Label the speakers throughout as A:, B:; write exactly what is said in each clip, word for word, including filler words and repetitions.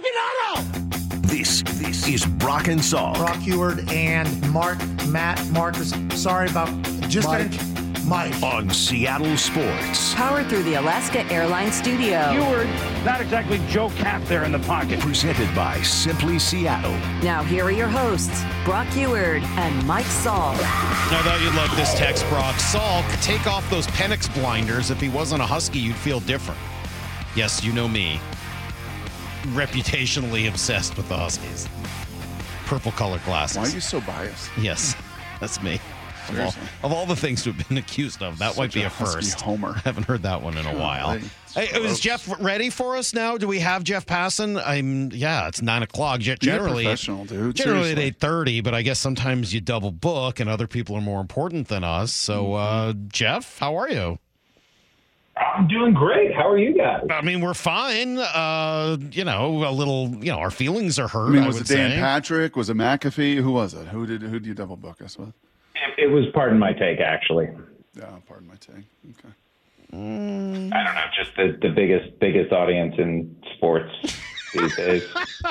A: aficionado!
B: This, this is Brock and Salk.
C: Brock Huard and Mark, Matt, Marcus. Sorry about just
A: Mike.
C: Mike.
B: On Seattle Sports.
D: Powered through the Alaska Airlines studio.
E: Huard, not exactly Joe Cap there in the pocket.
B: Presented by Simply Seattle.
D: Now here are your hosts, Brock Huard and Mike Salk.
F: I thought you'd love this text, Brock. Salk, take off those Penix blinders. If he wasn't a Husky, you'd feel different. Yes, you know me. Reputationally obsessed with the Huskies. Purple colored glasses.
G: Why are you so biased?
F: Yes, that's me. Of all, of all the things to have been accused of, that
G: Such
F: might be
G: a
F: a
G: Husky
F: first.
G: homer.
F: I haven't heard that one in a while.
G: Hey,
F: Hey, is Jeff ready for us now? Do we have Jeff Passan? I'm yeah, it's nine o'clock. Ge- Generally,
G: Be a professional, dude.
F: generally
G: Seriously.
F: at eight thirty, but I guess sometimes you double book, and other people are more important than us. So, uh, Jeff, how are you?
H: I'm doing great. How are you guys?
F: I mean, we're fine. Uh, you know, a little. You know, our feelings are hurt.
G: I mean,
F: I
G: was
F: would
G: it Dan
F: say.
G: Patrick? Was it McAfee? Who was it? Who did who did you double book us with?
H: It, it was Pardon My Take, actually.
G: Yeah, pardon my take. Okay.
H: I don't know, just the, the biggest biggest audience in sports these days.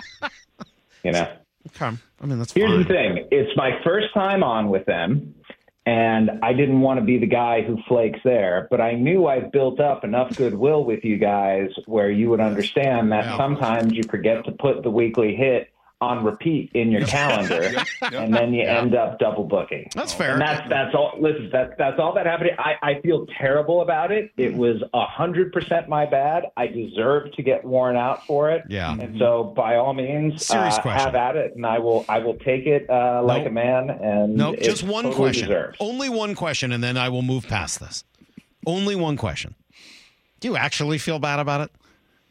H: You know.
F: Okay. I mean, that's
H: Here's
F: fine.
H: the thing. It's my first time on with them, and I didn't want to be the guy who flakes there, but I knew I've built up enough goodwill with you guys where you would understand that
F: Yeah.
H: sometimes you forget to put the weekly hit on repeat in your calendar,
G: Yep, yep.
H: and then you end up double booking.
F: That's fair.
H: And that's that's all. Listen, that's that's all that happened. I, I feel terrible about it. It was a hundred percent my bad. I deserve to get worn out for it.
F: Yeah.
H: And so, by all means,
F: Serious
H: uh,
F: question.
H: have at it, and I will I will take it uh, like
F: Nope.
H: a man. And
F: No,
H: it's
F: just one
H: totally
F: question.
H: deserved.
F: Only one question, and then I will move past this. Only one question. Do you actually feel bad about it?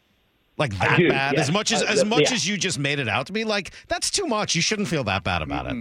F: Like that
H: do,
F: bad?
H: yes.
F: As much as
H: Uh,
F: as much
H: yeah.
F: as you just made it out to be, like that's too much. You shouldn't feel that bad about it.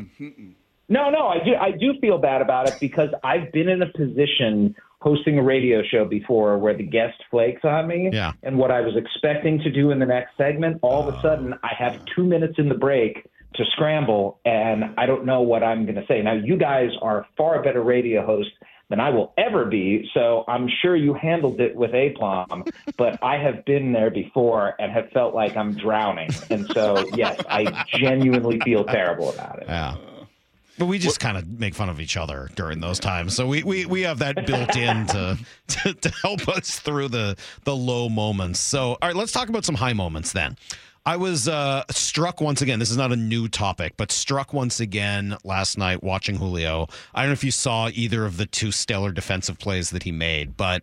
H: No, no, I do. I do feel bad about it because I've been in a position hosting a radio show before where the guest flakes on me.
F: Yeah.
H: And what I was expecting to do in the next segment, all of a sudden I have two minutes in the break to scramble, and I don't know what I'm going to say. Now, you guys are far better radio hosts than I will ever be, so I'm sure you handled it with aplomb, but I have been there before and have felt like I'm drowning. And so, yes, I genuinely feel terrible about it.
F: Yeah. But we just kind of make fun of each other during those times. So we, we, we have that built in to, to, to help us through the, the low moments. So, all right, let's talk about some high moments then. I was uh, struck once again. This is not a new topic, but struck once again last night watching Julio. I don't know if you saw either of the two stellar defensive plays that he made, but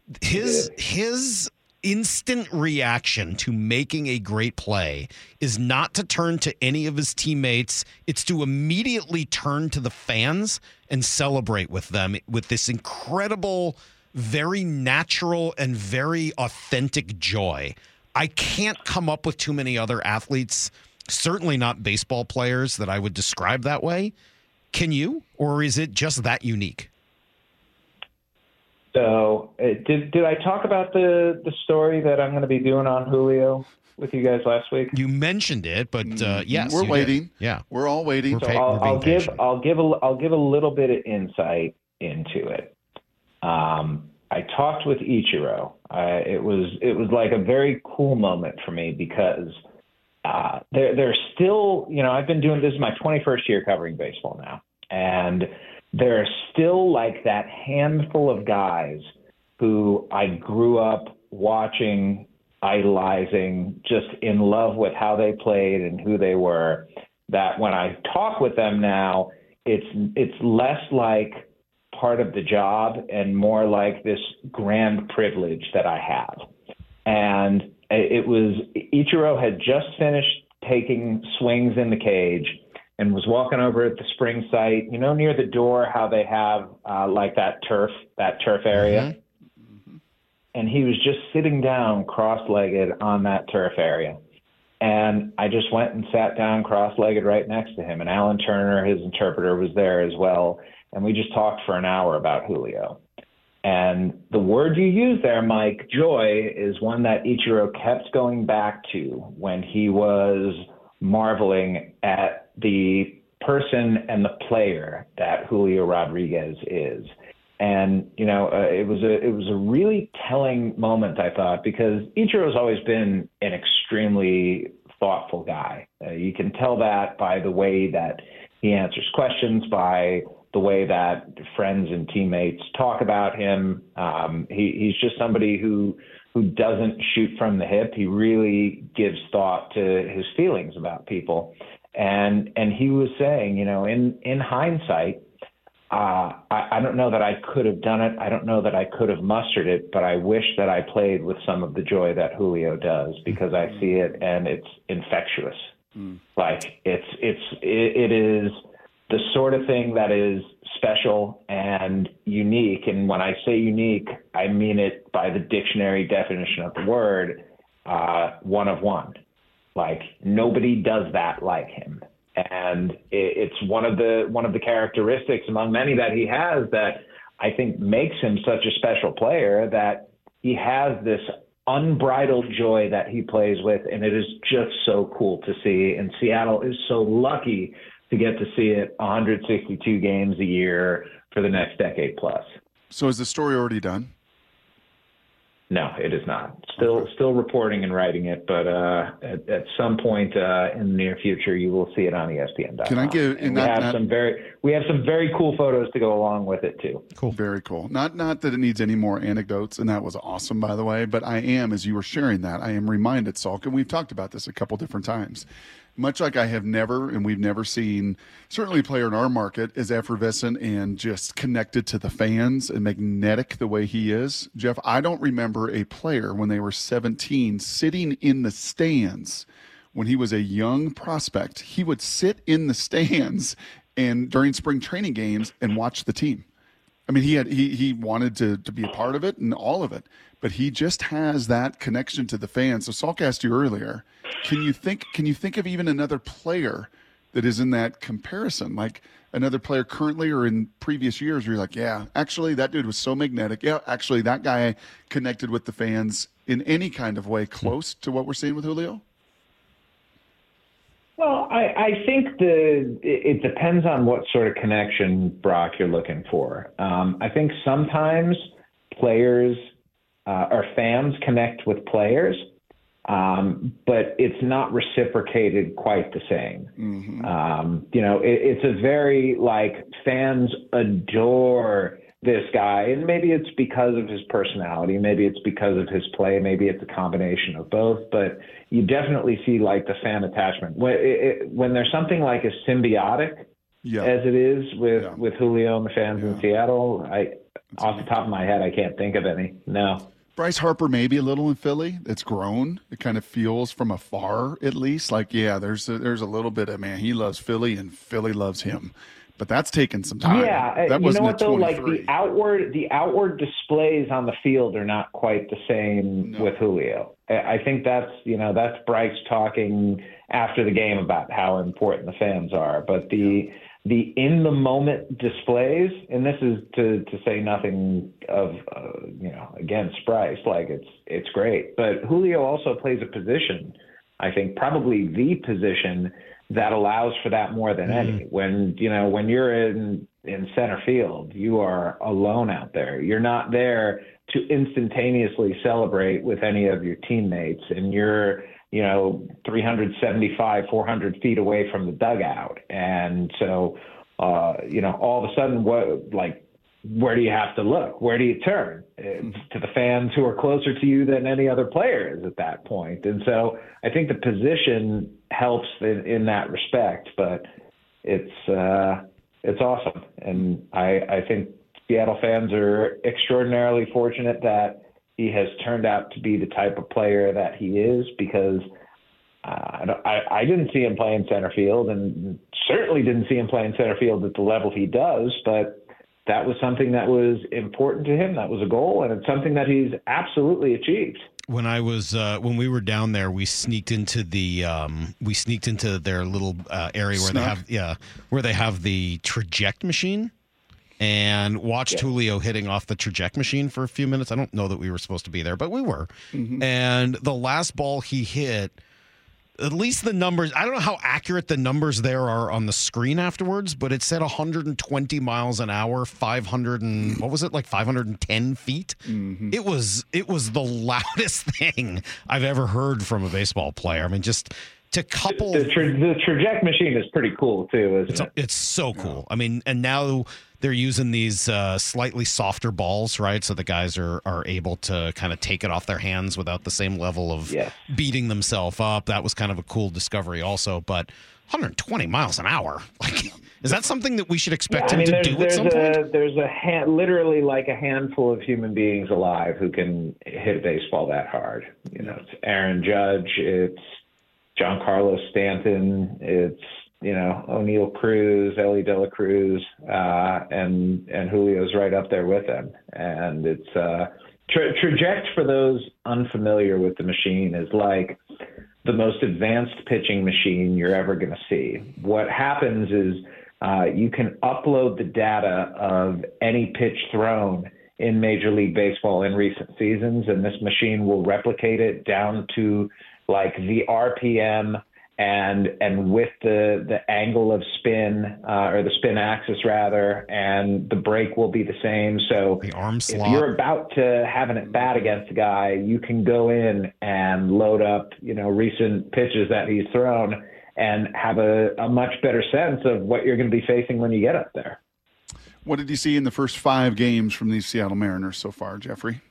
F: his his instant reaction to making a great play is not to turn to any of his teammates. It's to immediately turn to the fans and celebrate with them with this incredible, very natural and very authentic joy. I can't come up with too many other athletes, certainly not baseball players, that I would describe that way. Can you? Or is it just that unique?
H: So, uh, did did I talk about the, the story that I'm going to be doing on Julio with you guys last week?
F: You mentioned it, but uh, yes.
G: We're
F: you did.
G: waiting.
F: Yeah.
G: We're all waiting.
F: We're
H: So
F: pa-
H: I'll,
F: we're being
H: I'll give
F: patient.
H: I'll give a I'll give a little bit of insight into it. Um, I talked with Ichiro. Uh, it was it was like a very cool moment for me because uh, there there's still, you know, I've been doing this is my twenty-first year covering baseball now, and there are still like that handful of guys who I grew up watching, idolizing, just in love with how they played and who they were, that when I talk with them now, it's it's less like part of the job and more like this grand privilege that I have. And it was, Ichiro had just finished taking swings in the cage and was walking over at the spring site, you know, near the door, how they have uh, like that turf, that turf area. Mm-hmm. And he was just sitting down cross-legged on that turf area. And I just went and sat down cross-legged right next to him. And Alan Turner, his interpreter, was there as well. And we just talked for an hour about Julio. And the word you use there, Mike, joy, is one that Ichiro kept going back to when he was marveling at the person and the player that Julio Rodriguez is. And, you know, uh, it was a it was a really telling moment, I thought, because Ichiro's always been an extremely thoughtful guy. Uh, you can tell that by the way that he answers questions, by the way that friends and teammates talk about him. Um, he, he's just somebody who who doesn't shoot from the hip. He really gives thought to his feelings about people. And and he was saying, you know, in, in hindsight, uh, I, I don't know that I could have done it. I don't know that I could have mustered it, but I wish that I played with some of the joy that Julio does, because I see it and it's infectious. Mm. Like it's it's it, it is the sort of thing that is special and unique. And when I say unique, I mean it by the dictionary definition of the word, uh, one of one. Like nobody does that like him. And it, it's one of the one of the characteristics among many that he has that I think makes him such a special player, that he has this unbridled joy that he plays with, and it is just so cool to see. And Seattle is so lucky to get to see it one hundred sixty-two games a year for the next decade plus.
G: So is the story already done?
H: No, it is not. Still, okay. still reporting and writing it, but uh, at, at some point uh, in the near future, you will see it on E S P N dot com.
G: Can I give?
H: And
G: not,
H: we have
G: not,
H: some very, we have some very cool photos to go along with it too.
G: Cool, very cool. Not, not that it needs any more anecdotes, and that was awesome, by the way. But I am, as you were sharing that, I am reminded, Salk, and we've talked about this a couple different times. Much like I have never, and we've never seen, certainly a player in our market as effervescent and just connected to the fans and magnetic the way he is. Jeff, I don't remember a player when they were seventeen sitting in the stands when he was a young prospect. He would sit in the stands and during spring training games and watch the team. I mean, he had he he wanted to to be a part of it and all of it, but he just has that connection to the fans. So Salk asked you earlier, can you think can you think of even another player that is in that comparison, like another player currently or in previous years where you're like, yeah, actually that dude was so magnetic. Yeah, actually that guy connected with the fans in any kind of way close to what we're seeing with Julio?
H: Well, I, I think the it depends on what sort of connection, Brock, you're looking for. Um, I think sometimes players uh, or fans connect with players, um, but it's not reciprocated quite the same. Mm-hmm. Um, you know, it, it's a very, like, fans adore this guy, and maybe it's because of his personality, maybe it's because of his play, maybe it's a combination of both, but you definitely see like the fan attachment. When, it, it, when there's something like as symbiotic yeah. as it is with, yeah. with Julio and the fans yeah. in Seattle, I That's off the top of my head, I can't think of any. No.
G: Bryce Harper maybe a little in Philly. It's grown. It kind of feels from afar at least like, yeah, there's a, there's a little bit of, man, he loves Philly and Philly loves him. But that's taken some time.
H: Yeah,
G: that
H: you know what though? Like the outward, the outward displays on the field are not quite the same no. with Julio. I think that's you know that's Bryce talking after the game about how important the fans are. But the yeah. the in the moment displays, and this is to to say nothing of uh, you know against Bryce, like it's it's great. But Julio also plays a position, I think probably the position that allows for that more than mm. any. When, you know, when you're in, in center field, you are alone out there. You're not there to instantaneously celebrate with any of your teammates, and you're, you know, three seventy-five, four hundred feet away from the dugout. And so, uh, you know, all of a sudden, what, like, where do you have to look? Where do you turn? It's to the fans who are closer to you than any other players at that point. And so I think the position helps in, in that respect, but it's uh, it's awesome. And I, I think Seattle fans are extraordinarily fortunate that he has turned out to be the type of player that he is, because uh, I, I didn't see him playing center field, and certainly didn't see him playing center field at the level he does, but that was something that was important to him. That was a goal, and it's something that he's absolutely achieved.
F: When I was uh, when we were down there, we sneaked into the um, we sneaked into their little uh, area where Snuck. they have yeah where they have the traject machine, and watched yeah. Julio hitting off the traject machine for a few minutes. I don't know that we were supposed to be there, but we were. Mm-hmm. And the last ball he hit, at least the numbers, I don't know how accurate the numbers there are on the screen afterwards, but it said one hundred twenty miles an hour, five hundred and what was it, like five hundred ten feet? Mm-hmm. It was it was the loudest thing I've ever heard from a baseball player. I mean, just to couple
H: the, tra- the traject machine is pretty cool too, isn't
F: it's,
H: it?
F: It's so cool. I mean, and now they're using these uh, slightly softer balls, right? So the guys are are able to kind of take it off their hands without the same level of
H: yes.
F: beating themselves up. That was kind of a cool discovery, also. But one hundred twenty miles an hour, like, is that something that we should expect
H: yeah,
F: him
H: I mean,
F: to do
H: there's
F: at some
H: a,
F: point?
H: There's a hand, literally like a handful of human beings alive who can hit a baseball that hard. You know, it's Aaron Judge, it's Giancarlo Stanton, it's, you know, O'Neal Cruz, Ellie De La Cruz, uh, and and Julio's right up there with them. And it's uh, tra- traject for those unfamiliar with the machine is like the most advanced pitching machine you're ever going to see. What happens is uh, you can upload the data of any pitch thrown in Major League Baseball in recent seasons, and this machine will replicate it down to like the R P M and and with the the angle of spin uh, or the spin axis rather, and the break will be the same. So
F: the arm slot.
H: If you're about to have an at bat against a guy, you can go in and load up, you know, recent pitches that he's thrown and have a, a much better sense of what you're going to be facing when you get up there.
G: What did you see in the first five games from these Seattle Mariners so far, Jeffrey?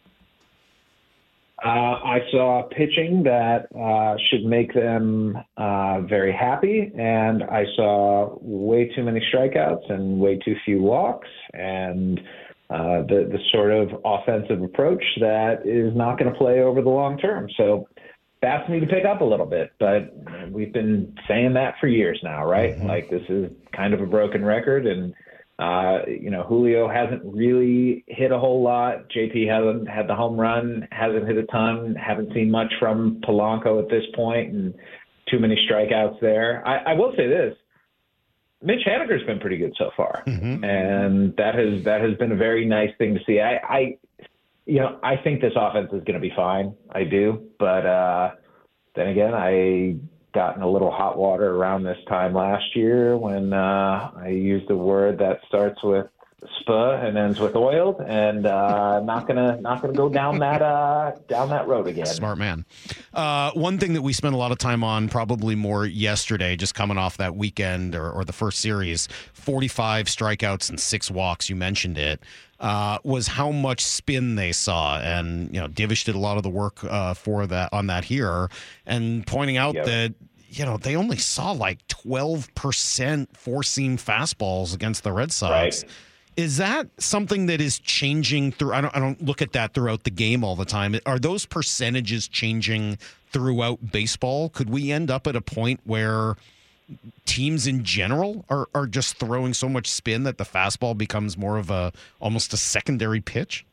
H: Uh, I saw pitching that uh, should make them uh, very happy, and I saw way too many strikeouts and way too few walks, and uh, the the sort of offensive approach that is not going to play over the long term. So bats need to pick up a little bit, but we've been saying that for years now, right? Mm-hmm. Like, this is kind of a broken record, and Uh, you know, Julio hasn't really hit a whole lot. J P hasn't had the home run, hasn't hit a ton, haven't seen much from Polanco at this point, and too many strikeouts there. I, I will say this. Mitch Haniger's been pretty good so far, mm-hmm. and that has that has been a very nice thing to see. I, I you know, I think this offense is going to be fine. I do, but uh, then again, I got in a little hot water around this time last year when uh, I used a word that starts with spa and ends with oiled, and uh, not gonna not gonna go down that uh, down that road again.
F: Smart man. Uh, one thing that we spent a lot of time on, probably more yesterday, just coming off that weekend or, or the first series, forty-five strikeouts and six walks. You mentioned it. Uh, was how much spin they saw, and you know, Divish did a lot of the work uh, for that on that here, and pointing out yep. that you know they only saw like twelve percent four seam fastballs against the Red Sox.
H: Right.
F: Is that something that is changing through? I don't. I don't look at that throughout the game all the time. Are those percentages changing throughout baseball? Could we end up at a point where teams in general are, are just throwing so much spin that the fastball becomes more of a almost a secondary pitch?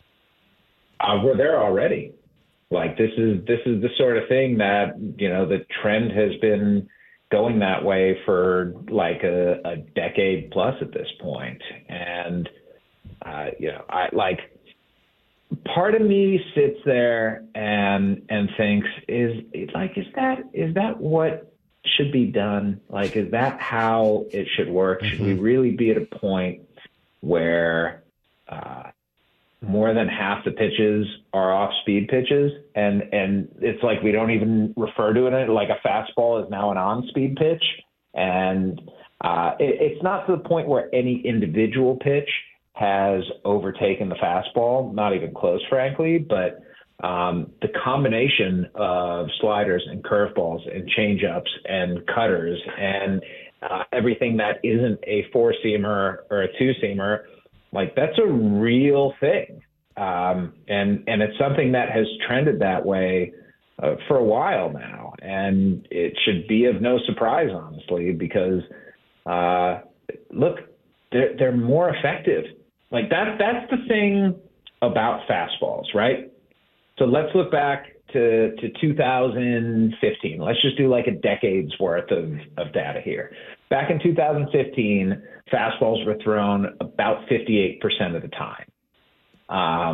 H: Uh, we're there already. Like, this is this is the sort of thing that, you know, the trend has been going that way for like a, a decade plus at this point. And, uh, you know, I like part of me sits there and and thinks, is like, is that is that what should be done? Like, is that how it should work? Mm-hmm. Should we really be at a point where uh, more than half the pitches are off-speed pitches, and and it's like we don't even refer to it like a fastball is now an on-speed pitch, and uh, it, it's not to the point where any individual pitch has overtaken the fastball, not even close, frankly, but Um, the combination of sliders and curveballs and changeups and cutters and uh, everything that isn't a four-seamer or a two-seamer, like, that's a real thing. Um, and, and it's something that has trended that way uh, for a while now. And it should be of no surprise, honestly, because, uh, look, they're, they're more effective. Like, that, that's the thing about fastballs, right? So let's look back to, to two thousand fifteen. Let's just do like a decade's worth of, of data here. Back in two thousand fifteen, fastballs were thrown about fifty-eight percent of the time. Um,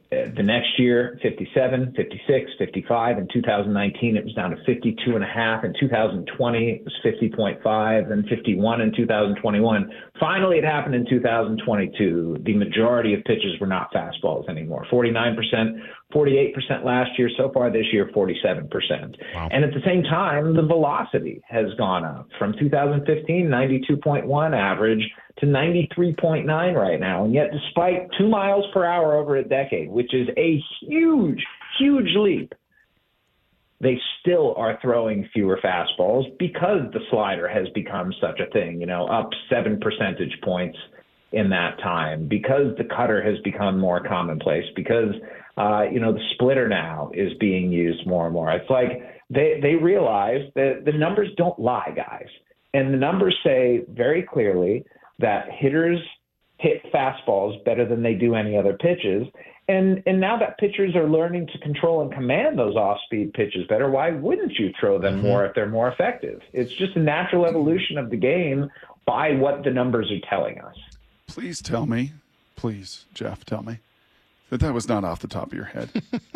H: the next year, fifty-seven, fifty-six, fifty-five. In two thousand nineteen, it was down to fifty-two and a half. In two thousand twenty, it was fifty point five, then fifty-one in two thousand twenty-one. Finally, it happened in two thousand twenty-two. The majority of pitches were not fastballs anymore. forty-nine percent, forty-eight percent last year. So far this year, forty-seven percent.
F: Wow.
H: And at the same time, the velocity has gone up from two thousand fifteen, ninety-two point one average to ninety-three point nine right now. And yet, despite two miles per hour over a decade, which is a huge, huge leap, they still are throwing fewer fastballs because the slider has become such a thing, you know, up seven percentage points in that time, because the cutter has become more commonplace, because, uh, you know, the splitter now is being used more and more. It's like they, they realize that the numbers don't lie, guys. And the numbers say very clearly that hitters hit fastballs better than they do any other pitches. And and now that pitchers are learning to control and command those off-speed pitches better, why wouldn't you throw them more if they're more effective? It's just a natural evolution of the game by what the numbers are telling us.
G: Please tell me, please, Jeff, tell me that that was not off the top of your head.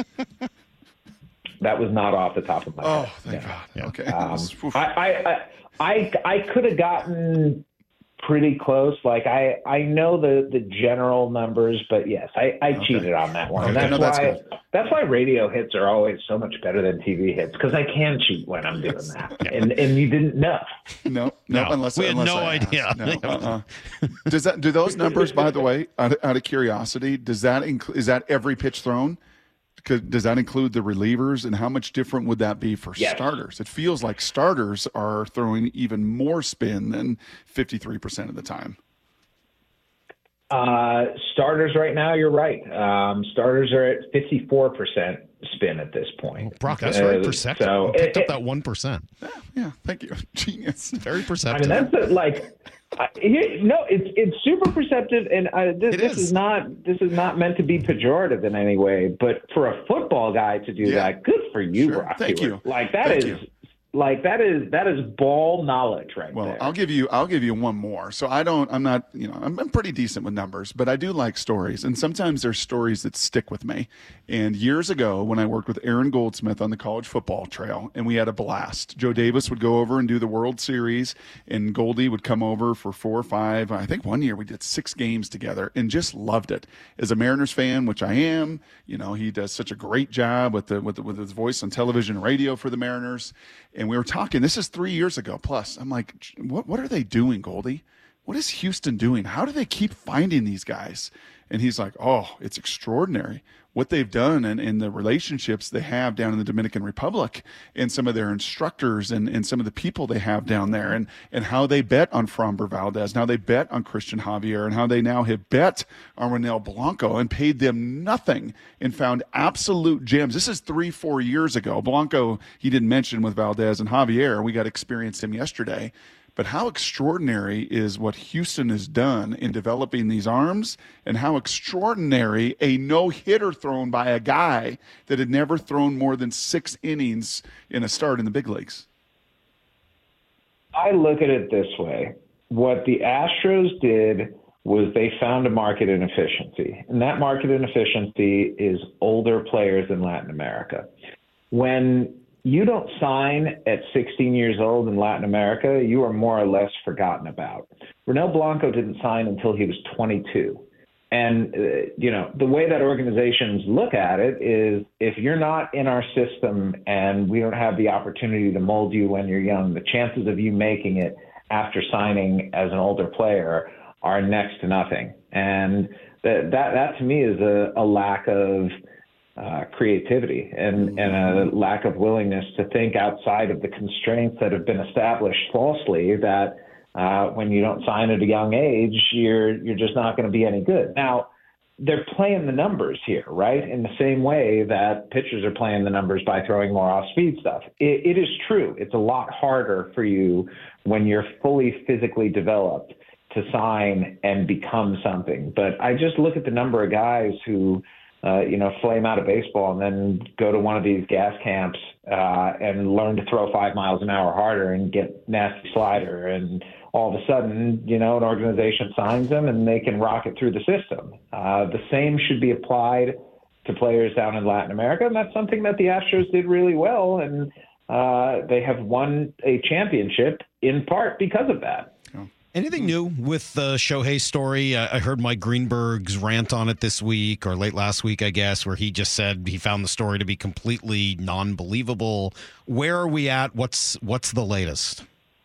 H: That was not off the top of my
G: Oh,
H: head.
G: thank
H: Yeah.
G: God.
F: Yeah.
G: Okay.
H: Um,
G: Oof.
H: I, I, I, I, I could have gotten pretty close. Like I, I know the, the general numbers, but yes, I, I
G: Okay.
H: cheated on that one.
G: Okay,
H: And that's
G: no, that's
H: why
G: good.
H: that's why radio hits are always so much better than T V hits, because I can cheat when I'm doing that. And and you didn't know.
G: No, no,
F: No,
G: unless
F: we had
G: unless
F: no
G: I asked.
F: idea.
G: No, uh-uh. Does that do those numbers? By the way, out of, out of curiosity, does that include? Is that every pitch thrown? Could, does that include the relievers, and how much different would that be for
H: Yes.
G: starters? It feels like starters are throwing even more spin than fifty-three percent of the time.
H: Uh, starters right now, you're right. Um, starters are at fifty-four percent spin at this point.
F: Brock, that's
H: Uh,
F: very perceptive.
H: so
F: You picked
H: it-
F: up that one percent.
G: Yeah, yeah, thank you, genius.
F: Very
H: I mean,
F: perceptive.
H: that's a, like, I, here- no, it's it's super perceptive, and uh, this,
F: It
H: this
F: is.
H: is not this is not meant to be pejorative in any way. But for a football guy to do
G: Yeah.
H: that, good for you,
G: Sure.
H: Brock.
G: Thank
H: Stewart.
G: you.
H: Like that
G: Thank
H: is
G: you.
H: like that is that is ball knowledge right
G: Well,
H: there.
G: I'll give you I'll give you one more. So I don't I'm not, you know, I'm, I'm pretty decent with numbers, but I do like stories, and sometimes there's stories that stick with me. And years ago, when I worked with Aaron Goldsmith on the college football trail, and we had a blast. Joe Davis would go over and do the World Series, and Goldie would come over for four or five. I think one year we did six games together and just loved it. As a Mariners fan, which I am, you know, he does such a great job with the with the, with his voice on television and radio for the Mariners. And we were talking, this is three years ago plus. I'm like, what what are they doing, Goldie? What is Houston doing? How do they keep finding these guys? And he's like, oh, it's extraordinary what they've done, and, and the relationships they have down in the Dominican Republic, and some of their instructors, and, and some of the people they have down there, and, and how they bet on Framber Valdez, now they bet on Christian Javier, and how they now have bet on Ronel Blanco and paid them nothing and found absolute gems. This is three, four years ago. Blanco, he didn't mention with Valdez and Javier. We got to experience him yesterday. But how extraordinary is what Houston has done in developing these arms, and how extraordinary a no-hitter thrown by a guy that had never thrown more than six innings in a start in the big leagues.
H: I look at it this way. What the Astros did was they found a market inefficiency, and that market inefficiency is older players in Latin America. When you don't sign at sixteen years old in Latin America, you are more or less forgotten about. Ronel Blanco didn't sign until he was twenty-two. And, uh, you know, the way that organizations look at it is, if you're not in our system and we don't have the opportunity to mold you when you're young, the chances of you making it after signing as an older player are next to nothing. And that, that, that to me is a, a lack of Uh, creativity and, and a lack of willingness to think outside of the constraints that have been established falsely, that uh, when you don't sign at a young age, you're you're just not going to be any good. Now, they're playing the numbers here, right? In the same way that pitchers are playing the numbers by throwing more off-speed stuff. It, it is true. It's a lot harder for you when you're fully physically developed to sign and become something. But I just look at the number of guys who Uh, you know, flame out of baseball and then go to one of these gas camps uh, and learn to throw five miles an hour harder and get nasty slider. And all of a sudden, you know, an organization signs them and they can rocket through the system. Uh, the same should be applied to players down in Latin America, and that's something that the Astros did really well, and uh, they have won a championship in part because of that.
F: Anything new with the Shohei story? Uh, I heard Mike Greenberg's rant on it this week, or late last week, I guess, where he just said he found the story to be completely non-believable. Where are we at? What's what's the latest?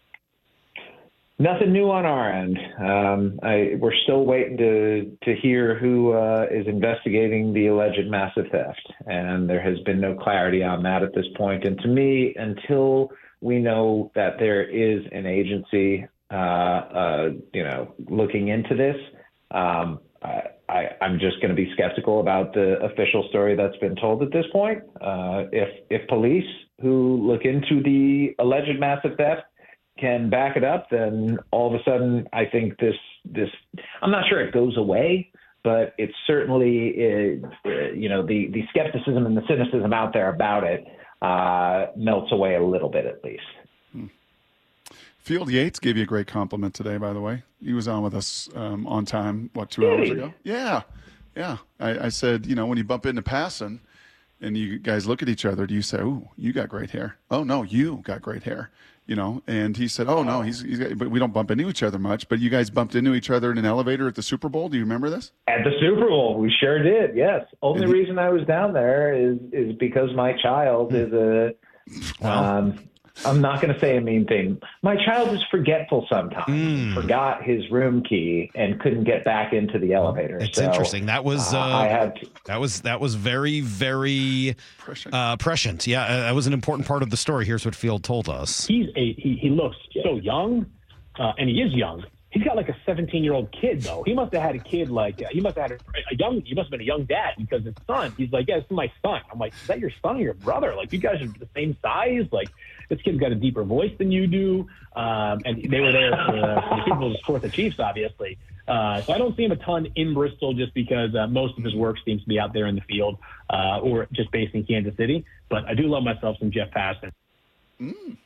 H: Nothing new on our end. Um, I, we're still waiting to to hear who uh, is investigating the alleged massive theft, and there has been no clarity on that at this point. And to me, until we know that there is an agency, uh, uh, you know, looking into this, um, I, I, I'm just going to be skeptical about the official story that's been told at this point. Uh, if if police who look into the alleged massive theft can back it up, then all of a sudden I think this, this I'm not sure it goes away, but it's certainly, uh, you know, the, the skepticism and the cynicism out there about it uh, melts away a little bit at least.
G: Hmm. Field Yates gave you a great compliment today, by the way. He was on with us um, on time, what, two
H: Did
G: hours
H: he?
G: ago? Yeah, yeah. I, I said, you know, when you bump into passing and you guys look at each other, do you say, "Ooh, you got great hair"? "Oh, no, you got great hair." You know, and he said, "Oh no, he's, he's got, but we don't bump into each other much." But you guys bumped into each other in an elevator at the Super Bowl. Do you remember this?
H: At the Super Bowl, we sure did. Yes. Only
G: he,
H: reason I was down there is is because my child is a.
F: Well.
H: Um, I'm not going to say a mean thing. My child is forgetful sometimes.
F: Mm.
H: Forgot his room key and couldn't get back into the elevator.
F: It's
H: so,
F: interesting. That was uh,
H: uh, I had to,
F: that was that was very very
G: Prescient.
F: uh, prescient. Yeah, uh, that was an important part of the story. Here's what Field told us.
A: He's a he, he looks so young, uh, and he is young. He's got like a seventeen-year-old kid, though. He must have had a kid like uh, he must have had a, a young. He must have been a young dad because his son. He's like, "Yeah, this is my son." I'm like, "Is that your son or your brother? Like, you guys are the same size. Like, this kid's got a deeper voice than you do." Um, and they were there for, uh, for the Super Bowl to support the Chiefs, obviously. Uh, so I don't see him a ton in Bristol just because uh, most of his work seems to be out there in the field uh, or just based in Kansas City. But I do love myself some Jeff Passan.
G: Mm.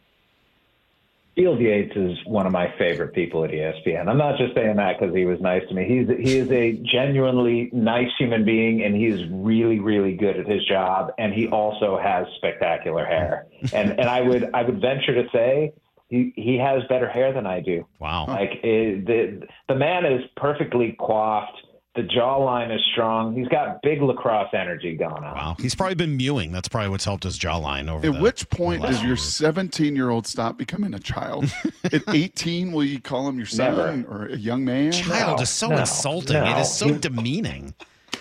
H: Field Yates is one of my favorite people at E S P N. I'm not just saying that because he was nice to me. He's he is a genuinely nice human being, and he's really, really good at his job. And he also has spectacular hair. And and I would I would venture to say he he has better hair than I do.
F: Wow.
H: Like it, the the man is perfectly coiffed. The jawline is strong. He's got big lacrosse energy going on.
F: Wow. He's probably been mewing. That's probably what's helped his jawline over.
G: At
F: the,
G: which point
F: the
G: does
F: last
G: your
F: years.
G: seventeen-year-old stop becoming a child? At eighteen, will you call him your son
H: Never.
G: or a young man?
F: Child
H: No,
F: is so
H: no,
F: insulting.
H: no.
F: It is so demeaning.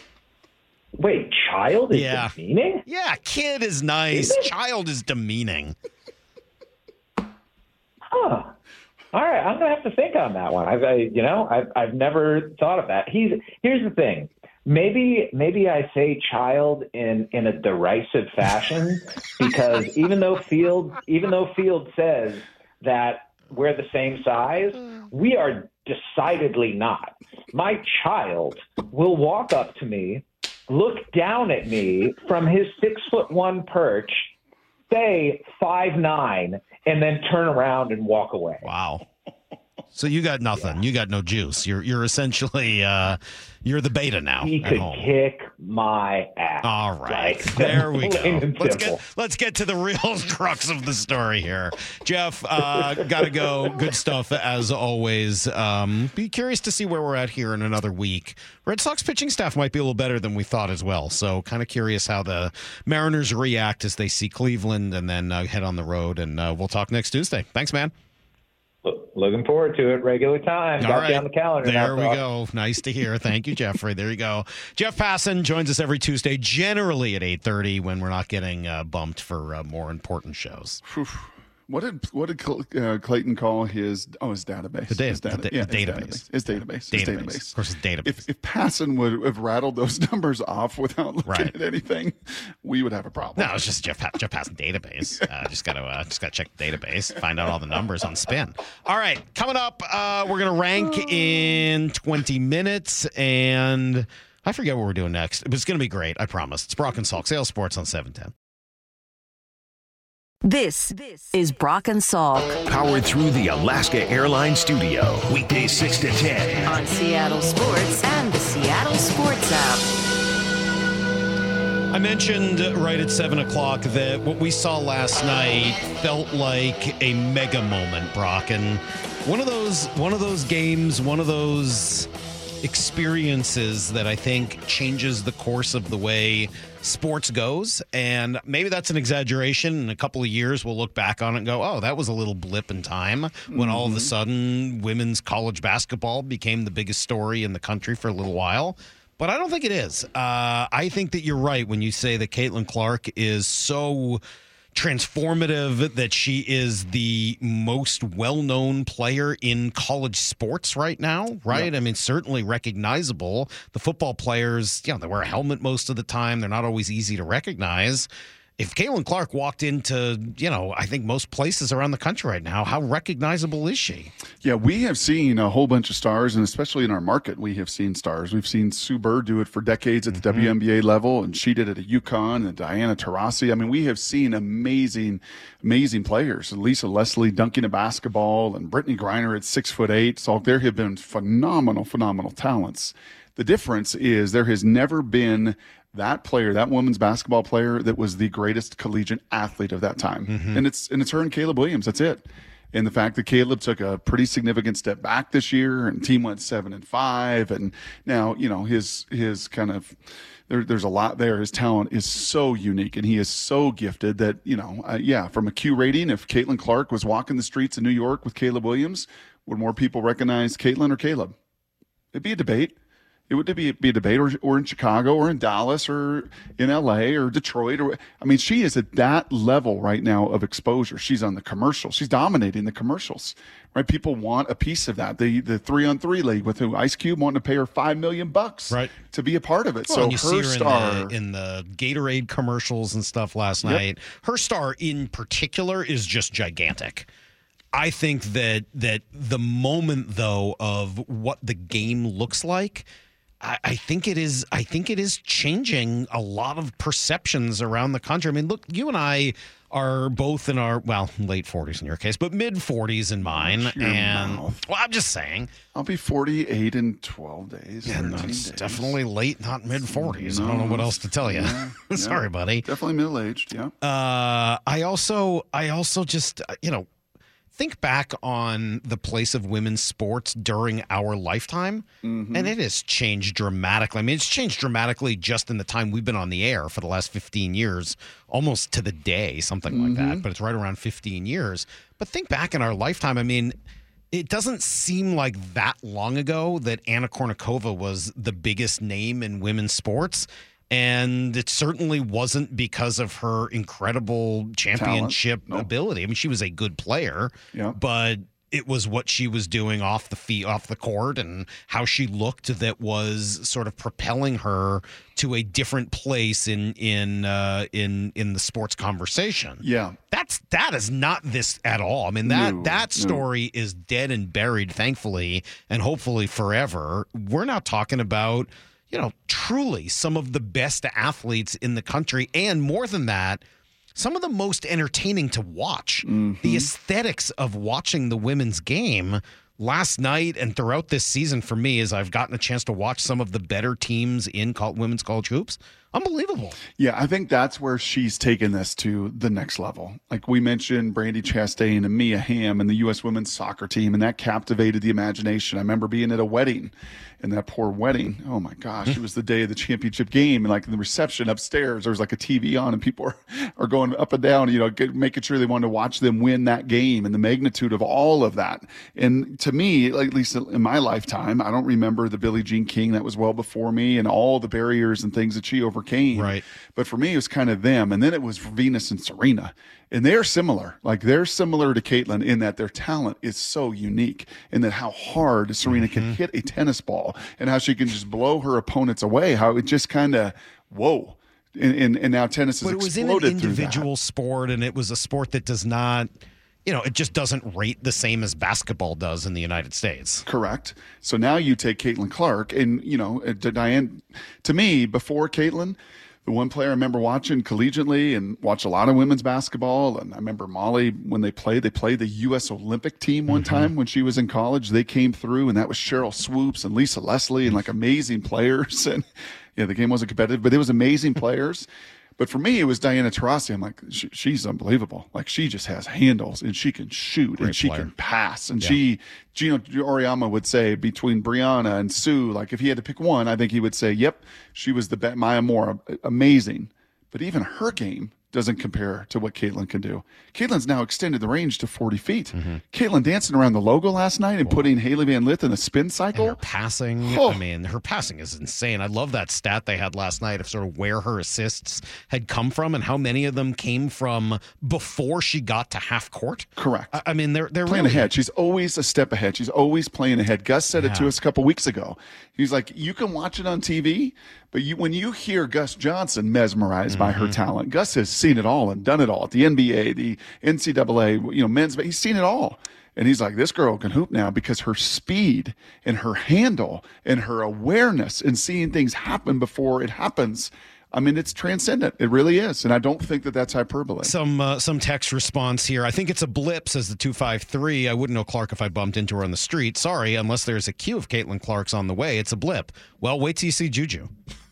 H: Wait, child is
F: Yeah.
H: demeaning?
F: Yeah, kid is nice.
H: Is it?
F: Child is demeaning.
H: Huh. All right, I'm gonna have to think on that one. I've, I, you know, I've I've never thought of that. He's here's the thing. Maybe maybe I say child in, in a derisive fashion because even though Field even though Field says that we're the same size, we are decidedly not. My child will walk up to me, look down at me from his six foot one perch, say five nine, and then turn around and walk away.
F: Wow. So you got nothing. Yeah. You got no juice. You're you're essentially uh, you're the beta now.
H: He
F: at
H: could
F: home.
H: kick my ass.
F: All right,
H: Like,
F: there we go.
H: plain and
F: Let's
H: simple.
F: get let's get to the real crux of the story here. Jeff, uh, gotta go. Good stuff as always. Um, be curious to see where we're at here in another week. Red Sox pitching staff might be a little better than we thought as well. So kind of curious how the Mariners react as they see Cleveland and then uh, head on the road. And uh, we'll talk next Tuesday. Thanks, man.
H: Looking forward to it. Regular time.
F: All
H: Got
F: right.
H: you on the calendar.
F: There
H: now,
F: we
H: Doc.
F: go. Nice to hear. Thank you, Jeffrey. There you go. Jeff Passan joins us every Tuesday, generally at eight thirty when we're not getting uh, bumped for uh, more important shows.
G: Whew. What did what did Cl- uh, Clayton call his oh his database?
F: The, da-
G: his, data-
F: the,
G: yeah,
F: the
G: his
F: database.
G: database. His database. His
F: database.
G: database.
F: Of course, his database.
G: If if Passan would have rattled those numbers off without looking
F: Right.
G: at anything, we would have a problem.
F: No, it's just Jeff pa- Jeff Passan database. Uh, just gotta uh, just gotta check the database, find out all the numbers on Spin. All right, coming up, uh, we're gonna rank in twenty minutes, and I forget what we're doing next, but it's gonna be great. I promise. It's Brock and Salk, Sales Sports on seven ten.
D: This, this is Brock and Salk
B: Powered through the Alaska Airlines studio. Weekdays six to ten.
D: on Seattle Sports and the Seattle Sports app.
F: I mentioned right at seven o'clock that what we saw last night felt like a mega moment, Brock, and one of those one of those games, one of those experiences that I think changes the course of the way sports goes. And maybe that's an exaggeration. In a couple of years, we'll look back on it and go, oh, that was a little blip in time when mm-hmm. all of a sudden women's college basketball became the biggest story in the country for a little while. But I don't think it is. Uh, I think that you're right when you say that Caitlin Clark is so transformative, that she is the most well-known player in college sports right now, right? Yep. I mean, certainly recognizable. The football players, you know, they wear a helmet most of the time. They're not always easy to recognize. If Caitlin Clark walked into, you know, I think most places around the country right now, how recognizable is she? Yeah, we have seen a whole bunch of stars, and especially in our market, we have seen stars. We've seen Sue Bird do it for decades at the mm-hmm. W N B A level, and she did it at UConn, and Diana Taurasi. I mean, we have seen amazing, amazing players. Lisa Leslie dunking a basketball, and Brittany Griner at six foot eight. So there have been phenomenal, phenomenal talents. The difference is there has never been that player, that women's basketball player, that was the greatest collegiate athlete of that time. Mm-hmm. And it's and it's her and Caleb Williams. That's it. And the fact that Caleb took a pretty significant step back this year, and team went seven and five, and now, you know, his his kind of there, there's a lot there. His talent is so unique, and he is so gifted that, you know, uh, yeah, from a Q rating, if Caitlin Clark was walking the streets of New York with Caleb Williams, would more people recognize Caitlin or Caleb? It'd be a debate. It would be, be a debate, or, or in Chicago, or in Dallas, or in L A, or Detroit. Or I mean, she is at that level right now of exposure. She's on the commercials. She's dominating the commercials, right? People want a piece of that. The the three on three league with who Ice Cube wanted to pay her five million bucks, right, to be a part of it. Well, so
I: and you
F: her
I: see her
F: star
I: in the, in the Gatorade commercials and stuff last
F: Yep.
I: night. Her star in particular is just gigantic. I think that that the moment though of what the game looks like, I, I think it is. I think it is changing a lot of perceptions around the country. I mean, look, you and I are both in our, well, late forties in your case, but mid forties in mine.
F: Your
I: and
F: mouth.
I: well, I'm just saying,
F: I'll be forty-eight in twelve days.
I: yeah, no,
F: thirteen
I: it's
F: days.
I: definitely late, not mid forties. I
F: No,
I: don't know what else to tell you.
F: yeah, yeah.
I: Sorry, buddy.
F: Definitely middle aged. Yeah.
I: Uh, I also, I also just, uh, you know, think back on the place of women's sports during our lifetime,
F: Mm-hmm.
I: and it has changed dramatically. I mean, it's changed dramatically just in the time we've been on the air for the last fifteen years, almost to the day, something like
F: Mm-hmm.
I: that, but it's right around fifteen years. But think back in our lifetime, I mean, it doesn't seem like that long ago that Anna Kournikova was the biggest name in women's sports. And it certainly wasn't because of her incredible championship
F: Nope.
I: ability. I mean, she was a good player,
F: Yeah.
I: but it was what she was doing off the feet, off the court, and how she looked that was sort of propelling her to a different place in in uh, in in the sports conversation.
F: Yeah.
I: That's that is not this at all. I mean, that
F: No,
I: that
F: no.
I: story is dead and buried, thankfully, and hopefully forever. We're now talking about, you know, truly some of the best athletes in the country, and more than that, some of the most entertaining to watch.
F: Mm-hmm.
I: The aesthetics of watching the women's game last night and throughout this season for me, as I've gotten a chance to watch some of the better teams in col- women's college hoops, unbelievable.
F: Yeah, I think that's where she's taken this to the next level. Like we mentioned, Brandi Chastain and Mia Hamm and the U S women's soccer team, and that captivated the imagination. I remember being at a wedding, and that poor wedding, oh my gosh, it was the day of the championship game, and like in the reception upstairs, there was like a T V on, and people are, are going up and down, you know, get, making sure they wanted to watch them win that game, and the magnitude of all of that. And to me, like, at least in my lifetime, I don't remember the Billie Jean King, that was well before me, and all the barriers and things that she overcame.
I: Right.
F: But for me, it was kind of them. And then it was Venus and Serena. And they're similar. Like they're similar to Caitlin in that their talent is so unique, and that how hard Serena can hit a tennis ball, and how she can just blow her opponents away. How it just kind of, whoa. And, and, and now tennis has
I: But it was in
F: exploded
I: an
F: through that.
I: individual sport, and it was a sport that does not, you know, it just doesn't rate the same as basketball does in the United States.
F: Correct. So now you take Caitlin Clark, and, you know, uh, to Diane, to me, before Caitlin,
G: the one player I remember watching collegiately and watch a lot of women's basketball. And I remember Molly, when they played, they played the U S Olympic team one mm-hmm. time when she was in college. They came through, and that was Cheryl Swoops and Lisa Leslie and like amazing players. And yeah, the game wasn't competitive, but it was amazing players. But for me, it was Diana Taurasi. I'm like, she, she's unbelievable. Like, she just has handles, and she can shoot, Great and she player. can pass. And yeah. she, Gino Auriemma would say, between Brianna and Sue, like, if he had to pick one, I think he would say, yep, she was the best. Maya Moore, amazing. But even her game doesn't compare to what Caitlin can do. Caitlin's now extended the range to forty feet. Mm-hmm. Caitlin dancing around the logo last night and oh. putting Haley Van Lith in a spin cycle.
F: And her passing, oh. I mean, her passing is insane. I love that stat they had last night of sort of where her assists had come from and how many of them came from before she got to half court.
G: Correct.
F: I, I mean, they're they're
G: playing
F: really...
G: ahead. She's always a step ahead. She's always playing ahead. Gus said yeah. it to us a couple weeks ago. He's like, you can watch it on T V, but you when you hear Gus Johnson mesmerized mm-hmm. by her talent, Gus has seen it all and done it all at the N B A, the N C double A, you know, men's, but he's seen it all. And he's like, this girl can hoop now because her speed and her handle and her awareness and seeing things happen before it happens. I mean, it's transcendent. It really is. And I don't think that that's hyperbole.
F: Some uh, some text response here. I think it's a blip, says the two five three. I wouldn't know Clark if I bumped into her on the street. Sorry, unless there's a queue of Caitlin Clark's on the way. It's a blip. Well, wait till you see Juju.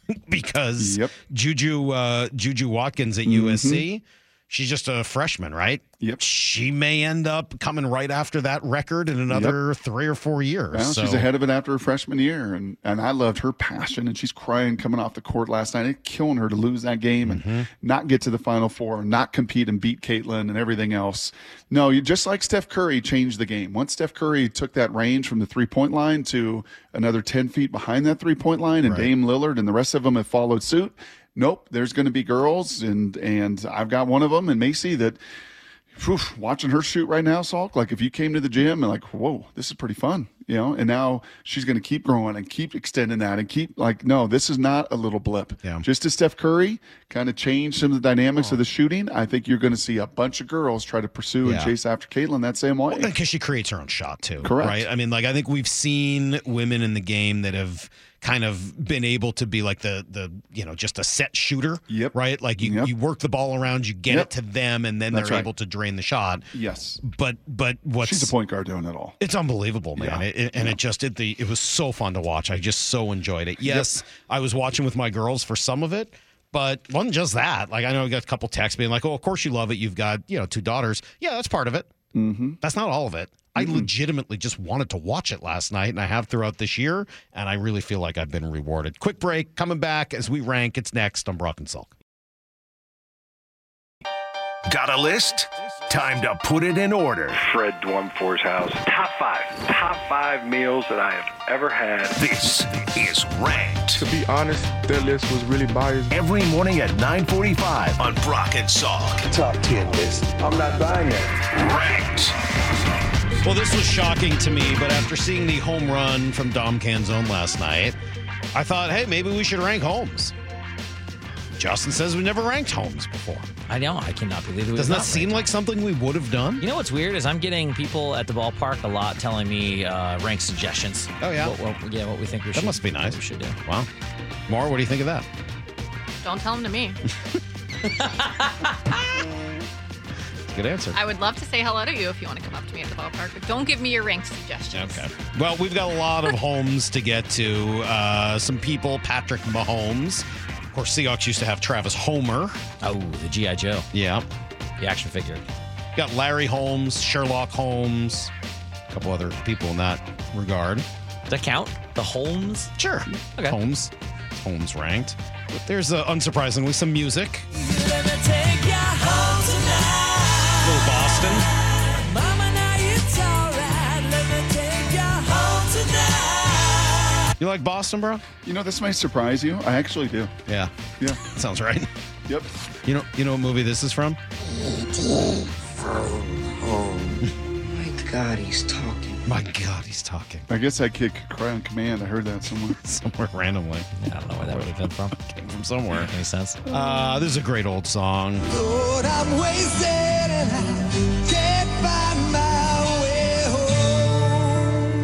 F: because yep. Juju uh, Juju Watkins at mm-hmm. U S C, she's just a freshman, right?
G: Yep.
F: She may end up coming right after that record in another yep. three or four years.
G: Well,
F: so.
G: She's ahead of it after her freshman year, and, and I loved her passion, and she's crying coming off the court last night. It's killing her to lose that game mm-hmm. and not get to the Final Four, not compete and beat Caitlin and everything else. No, you just like Steph Curry changed the game. Once Steph Curry took that range from the three-point line to another ten feet behind that three-point line, and right. Dame Lillard and the rest of them have followed suit, nope, there's going to be girls, and and I've got one of them, and Macy, that whew, watching her shoot right now, Salk, like if you came to the gym and like, whoa, this is pretty fun, you know, and now she's going to keep growing and keep extending that and keep like, no, this is not a little blip.
F: Yeah.
G: Just as Steph Curry kind of changed some of the dynamics oh. of the shooting, I think you're going to see a bunch of girls try to pursue yeah. and chase after Caitlin that same way.
F: Well, because she creates her own shot too.
G: Correct.
F: Right? I mean, like I think we've seen women in the game that have kind of been able to be like the the you know just a set shooter,
G: yep.
F: right? Like you,
G: yep.
F: you work the ball around, you get
G: yep.
F: it to them, and then
G: That's
F: they're
G: right.
F: able to drain the shot.
G: Yes,
F: but but what's
G: she's a point guard doing it all.
F: It's unbelievable, man.
G: Yeah.
F: It, it, and yeah. it just it the it was so fun to watch. I just so enjoyed it. Yes, yep. I was watching with my girls for some of it. But it wasn't just that. Like I know I got a couple texts being like, "Oh, of course you love it. You've got you know two daughters. Yeah, that's part of it.
G: Mm-hmm.
F: That's not all of it. I legitimately just wanted to watch it last night, and I have throughout this year, and I really feel like I've been rewarded. Quick break, coming back as we rank. It's next on Brock and Salk.
B: Got a list? Time to put it in order.
J: Fred Dwumfor's house. Top five. Top five meals that I have ever had.
B: This is Ranked.
K: To be honest, that list was really biased.
B: Every morning at nine forty-five on Brock and Salk.
J: Top ten list. I'm not buying it.
B: Ranked.
F: Well, this was shocking to me, but after seeing the home run from Dom Canzone last night, I thought, hey, maybe we should rank homes. Justin says we've never ranked homes before.
L: I know. I cannot believe it.
F: Doesn't that seem like something we would have done?
L: You know what's weird is I'm getting people at the ballpark a lot telling me uh, rank suggestions.
F: Oh, yeah?
L: What, what, yeah, what we think we
F: that
L: should
F: That must be nice.
L: What we should do.
F: Wow. Maura, what do you think of that?
M: Don't tell them to me.
F: Good answer.
M: I would love to say hello to you if you want to come up to me at the ballpark, but don't give me your rank suggestions.
F: Okay. Well, we've got a lot of homes to get to. Uh, some people, Patrick Mahomes. Of course, Seahawks used to have Travis Homer.
L: Oh, the G I. Joe.
F: Yeah.
L: The action figure.
F: Got Larry Holmes, Sherlock Holmes, a couple other people in that regard.
L: Does that count? The Holmes?
F: Sure.
L: Okay.
F: Holmes. Holmes ranked. But there's, uh, unsurprisingly, some music.
N: Let me take you home tonight.
F: Little Boston.
N: Mama, now it's all right. Let me take you home tonight.
F: You like Boston, bro?
G: You know, this might surprise you. I actually do.
F: Yeah.
G: Yeah.
F: Sounds right.
G: Yep.
F: You know you know what movie this is from?
O: My God, he's talking.
F: My God, he's talking.
G: I guess that kid could cry on command. I heard that somewhere.
F: somewhere randomly.
L: Yeah, I don't know where that would have been from.
F: Came from somewhere.
L: Make any sense?
F: Uh, this is a great old song.
N: Lord, I'm wasted and I can't find my way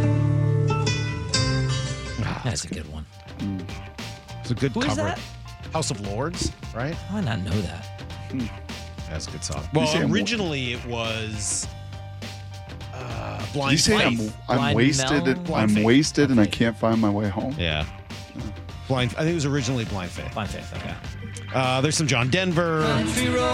N: home.
L: That's a good one.
F: It's a good
L: Who
F: cover.
L: Is that?
F: House of Lords, right?
L: How do I not know that?
G: Hmm.
F: That's a good song.
G: You say
F: Well,
G: I'm-
F: originally it was uh,
G: Did
F: Blind
G: you say I'm,
F: Faith.
G: I'm
L: Blind
G: wasted?
L: Melon?
G: I'm
F: Blind Faith.
G: wasted, and I can't find my way home.
F: Yeah. Blind. I think it was originally Blind Faith.
L: Blind Faith. Okay.
F: Uh, there's some John Denver.
N: Country roads,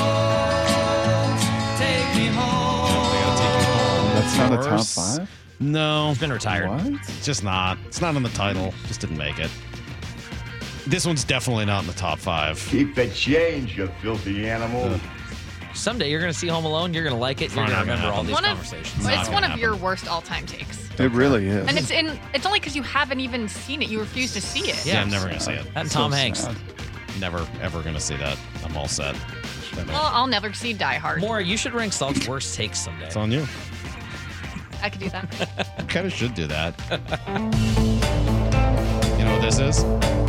N: take me home.
G: That's not a top
F: Course.
G: five.
F: No,
L: He's been retired.
G: What?
F: it's just not. It's not on the title. Just didn't make it. This one's definitely not in the top five.
P: Keep the change, you filthy animal.
L: Someday you're going to see Home Alone. You're going to like it. You're
F: Not
L: going to
F: gonna
L: remember all
F: happen.
L: these
M: One of,
L: conversations.
M: but
F: Not
M: it's
F: gonna
M: one of
F: happen.
M: your worst all-time takes.
G: It really is.
M: And it's in. It's only because you haven't even seen it. You refuse to see it.
F: Yeah, I'm never gonna see it.
L: That and
G: So
L: Tom Hanks.
G: sad.
F: Never, ever gonna see that. I'm all set.
M: Well, I'll never see Die Hard.
L: More, you should rank Salt's worst takes someday.
F: It's on you.
M: I could do that.
F: You kind of should do that. You know what this is?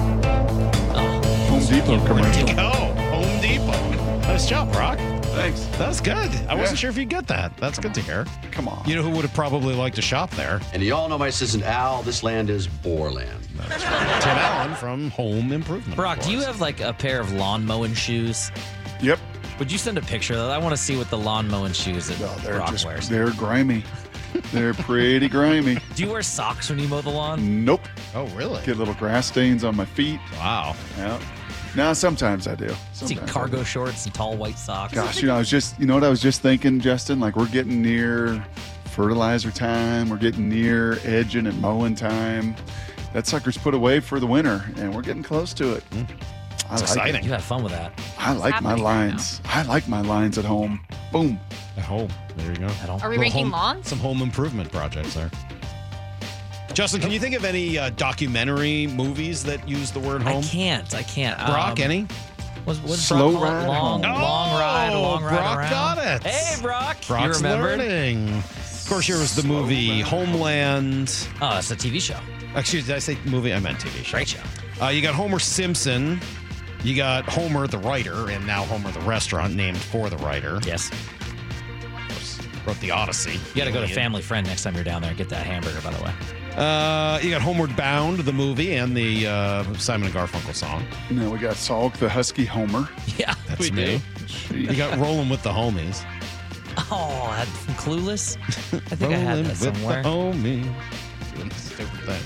G: Home Depot commercial.
F: Go Home Depot. Nice job, Brock.
G: Thanks.
F: That's good. I
G: Yeah.
F: wasn't sure if you'd get that. That's good to hear.
G: Come on.
F: You know who would have probably liked to shop there?
Q: And you all know my assistant Al. This land is Boarland.
F: Tim Allen from Home Improvement.
L: Brock, do you have like a pair of lawn mowing shoes?
G: Yep.
L: Would you send a picture of that? I want to see what the lawn mowing shoes that
G: No, they're
L: Brock
G: just
L: wears.
G: they're grimy. They're pretty grimy.
L: Do you wear socks when you mow the lawn?
G: Nope.
F: Oh, really?
G: Get little grass stains on my feet.
F: Wow.
G: Yeah. Now sometimes I do.
L: See
G: Sometimes I
L: cargo
G: do.
L: shorts and tall white socks.
G: Gosh, you know, I was just, you know what I was just thinking, Justin? Like, we're getting near fertilizer time. We're getting near edging and mowing time. That sucker's put away for the winter, and we're getting close to it.
F: Mm.
G: I
F: It's
G: like
F: exciting.
G: it.
L: You had fun with that.
G: I like my
M: happening right
G: lines. I like my lines at home. Boom.
F: At home. There you go.
L: At home.
M: Are we
F: Little
M: ranking
F: home-
M: lawns?
F: Some home improvement projects there. Justin, can you think of any uh, documentary movies that use the word home?
L: I can't. I can't.
F: Brock,
L: Um,
F: any?
L: Was, was
G: Slow
L: Brock call it
G: ride
L: long,
G: home.
L: long ride,
F: Oh,
L: long ride
F: Brock
L: around.
F: got it.
L: Hey, Brock.
F: Brock's
L: you remembered?
F: learning. Of course, here was the movie Homeland.
L: Oh, it's a T V show.
F: Excuse, did I say movie? I meant T V show.
L: Great show.
F: Uh, you got Homer Simpson. You got Homer the writer, and now Homer the restaurant, named for the writer.
L: Yes.
F: Of course, wrote the Odyssey.
L: You got to go to
F: Iliad.
L: Family Friend next time you're down there and get that hamburger, by the way.
F: Uh, you got Homeward Bound, the movie, and the uh, Simon and Garfunkel song.
G: Now we got Salk the Husky Homer.
L: Yeah,
F: That's
L: we
F: me.
L: do.
F: You got Rolling with the Homies.
L: Oh, that from Clueless? I think I had
F: Rolling
L: that
F: with
L: somewhere.
F: the Homies. Doing the stupid thing.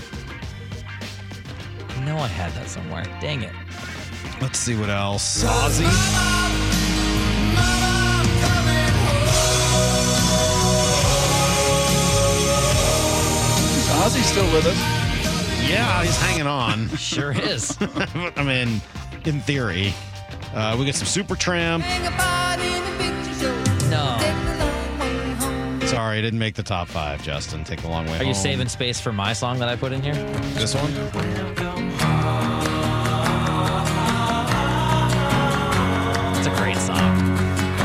L: I know I had that somewhere. Dang it.
F: Let's see what else. Ozzy.
G: Is Ozzy still with us?
F: Yeah, he's hanging on.
L: Sure is.
F: I mean, in theory. Uh, we got some Supertramp.
L: No.
F: Sorry, I didn't make the top five, Justin. Take the long way
L: Are
F: home.
L: you saving space for my song that I put in here?
F: This one?
L: It's a great song.
F: I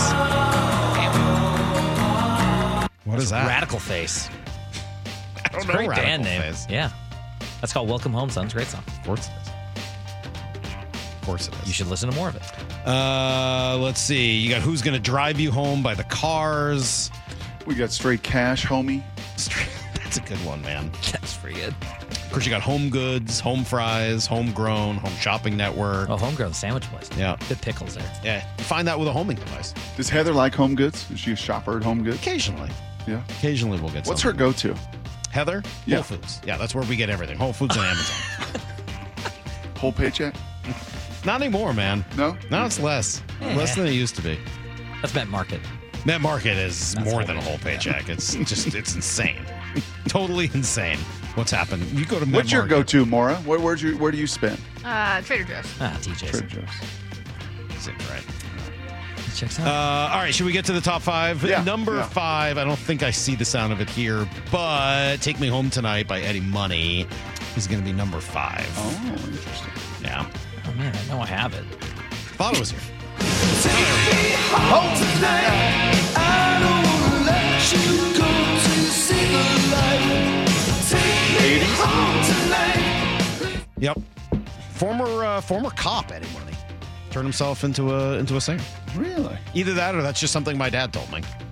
F: don't know this. What is that?
L: Radical Face.
F: I don't
L: It's a
F: know
L: great
F: Radical
L: band name.
F: Face.
L: Yeah. That's called Welcome Home, Son. It's a great song.
F: Of course it is. Of course it is.
L: You should listen to more of it.
F: Uh, let's see. You got Who's Gonna Drive You Home by the Cars.
G: We got Straight Cash, homie.
F: That's a good one, man.
L: That's pretty good.
F: Of course, you got Home Goods, Home Fries, Homegrown, Home Shopping Network.
L: Oh, Homegrown Sandwich Place.
F: Yeah.
L: Good pickles there.
F: Yeah. You find that with a homing device.
G: Does Heather like Home Goods? Is she a shopper at Home Goods?
F: Occasionally.
G: Yeah.
F: Occasionally we'll get
G: What's
F: something.
G: her go-to?
F: Heather?
G: Yeah.
F: Whole Foods. Yeah, that's where we get everything. Whole Foods and Amazon.
G: Whole paycheck?
F: Not anymore, man.
G: No?
F: No, it's less.
L: Yeah.
F: Less than it used to be.
L: That's Met Market.
F: Net Market is
L: That's
F: more
L: whole
F: than a whole
L: paycheck.
F: paycheck. It's just, it's insane. Totally insane what's happened. You go to Met
G: What's your
F: Market.
G: go-to, Maura? Where, where'd you, where do you spend?
M: Uh, Trader Joe's.
L: Ah, T J's.
G: Trader Joe's.
F: Seems right.
L: Checks
F: Uh,
L: out.
F: all right, should we get to the top five?
G: Yeah,
F: Number
G: yeah.
F: five, I don't think I see the sound of it here, but Take Me Home Tonight by Eddie Money is going to be number five.
G: Oh, interesting.
F: Yeah.
L: Oh, man, I know I have it.
F: Thought it was here.
N: Home tonight. I don't wanna let you go to see the light. Take me home tonight.
F: Yep. Former uh, former cop Eddie Money turned himself into a into a singer.
G: Really?
F: Either that or that's just something my dad told me.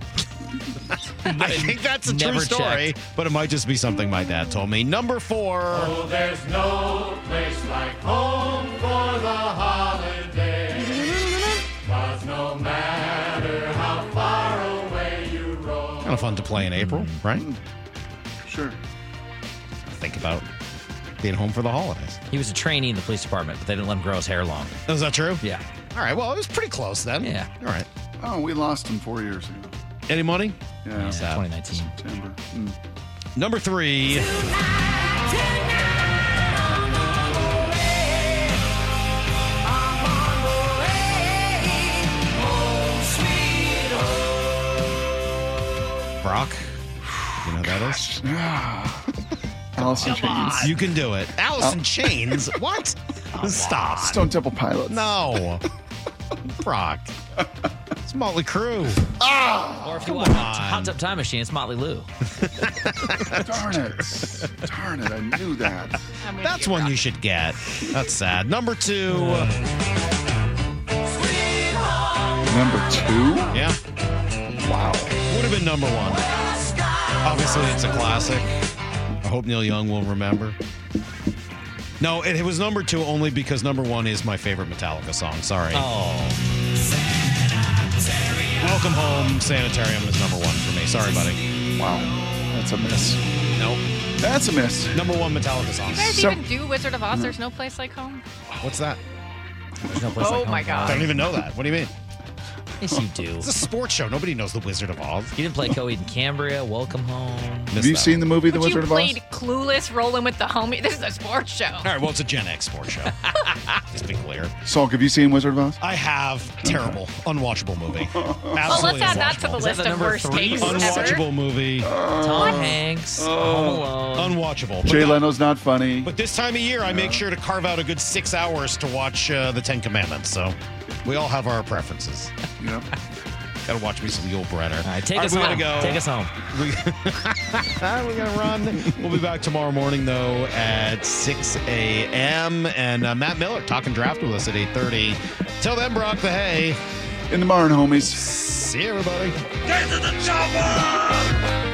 F: I think that's a true
L: Never
F: story,
L: checked.
F: but it might just be something my dad told me. Number four.
N: Oh, there's no place like home for the holidays. 'Cause no matter how far away you roam.
F: Kind of fun to play in April, right?
G: Sure.
F: Think about being home for the holidays.
L: He was a trainee in the police department, but they didn't let him grow his hair long.
F: Oh, is that true?
L: Yeah.
F: All right. Well, it was pretty close then.
L: Yeah.
F: All right.
G: Oh, we lost him four years ago.
F: Any money?
G: Yeah.
F: Sad.
L: twenty nineteen.
G: September. Mm.
F: Number three. Brock. You know who that is?
G: Alice in Chains.
F: You can do it. Alice in Chains? What? Stop.
G: Stone Temple Pilots.
F: No. Brock. It's Motley Crue.
G: Ah!
L: Or if you want Hot, Hot Tub Time Machine, it's Motley Lou.
G: Darn it. Darn it. I knew that.
F: That's one you should get. That's sad. Number two.
G: Number two?
F: Yeah.
G: Wow.
F: Would have been number one. Obviously, it's a classic. I hope Neil Young will remember. No, it, it was number two only because number one is my favorite Metallica song. Sorry.
L: Oh.
F: Welcome Home Sanitarium is number one for me. Sorry, buddy.
G: Wow. That's a miss.
F: Nope.
G: That's a miss.
F: Number one Metallica song.
M: You guys
G: So-
M: even do Wizard of Oz? There's no place like home?
F: What's that?
L: No place
M: Oh
L: like
M: my
L: home.
M: God.
F: I don't even know that. What do you mean?
L: Yes, you do.
F: It's a sports show. Nobody knows the Wizard of Oz.
L: You didn't play Coed in Cambria. Welcome home.
G: Have you seen the movie The
M: But you
G: Wizard of Oz?
M: played Clueless, Rolling with the Homie. This is a sports show.
F: All right, well, it's a Gen X sports show. Just be clear.
G: Salk, have you seen Wizard of Oz?
F: I have. Terrible. Unwatchable movie.
M: Well,
F: Absolutely
M: let's add that to the
F: unwatchable.
M: list
L: that
M: of
L: number
M: worst
L: three?
M: takes ever.
F: Unwatchable movie.
L: Tom Hanks. Home Alone.
F: Unwatchable. But
G: Jay
F: not-
G: Leno's not funny.
F: But this time of year, I make sure to carve out a good six hours to watch uh, the Ten Commandments. So we all have our preferences.
G: Yep.
F: Gotta watch me some Yul Brenner.
L: All right, take
F: All
L: us
F: we
L: home.
F: gotta go.
L: Take us home.
F: We, we gotta run. We'll be back tomorrow morning, though, at six a.m. And uh, Matt Miller talking draft with us at eight thirty. Till then, Brock the Hay.
G: In the barn, homies.
F: See you, everybody.
N: Get to the chopper!